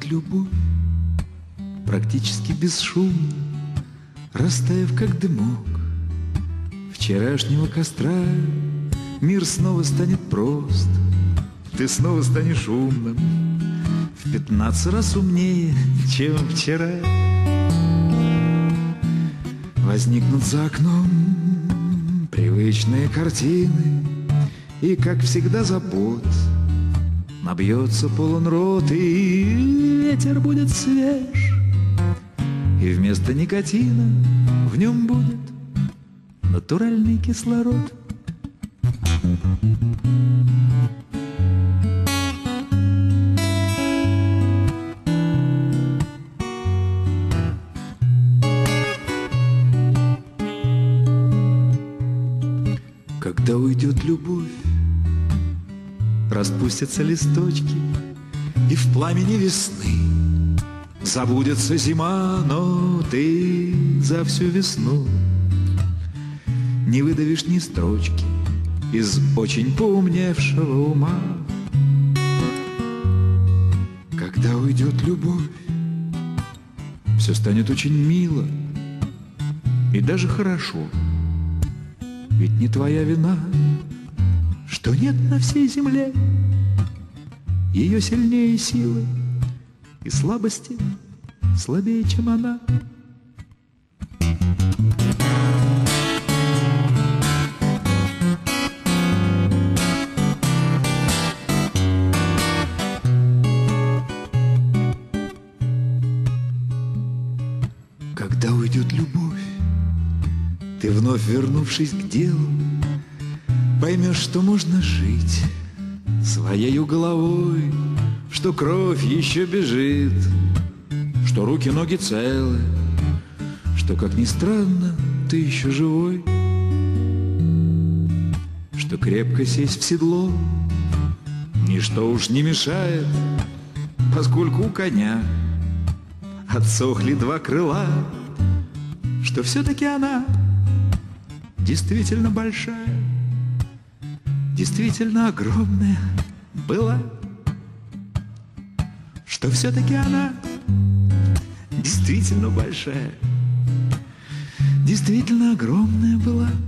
любовь, практически бесшумно, растаяв как дымок. Вчерашнего костра мир снова станет прост, ты снова станешь умным, в 15 раз умнее, чем вчера. Возникнут за окном привычные картины, и, как всегда, забот. Набьется полон рот, и ветер будет свеж, и вместо никотина в нем будет натуральный кислород. Когда уйдет любовь, распустятся листочки, и в пламени весны забудется зима, но ты за всю весну не выдавишь ни строчки из очень поумневшего ума. Когда уйдет любовь, все станет очень мило и даже хорошо. Ведь не твоя вина, что нет на всей земле ее сильнее силы и слабости слабее, чем она. Когда уйдет любовь, ты, вновь вернувшись к делу, поймешь, что можно жить своею головой, что кровь еще бежит, что руки, ноги целы, что, как ни странно, ты еще живой, что крепко сесть в седло ничто уж не мешает, поскольку у коня отсохли два крыла, что все-таки она действительно большая, действительно огромная была, что все-таки она действительно большая, действительно огромная была.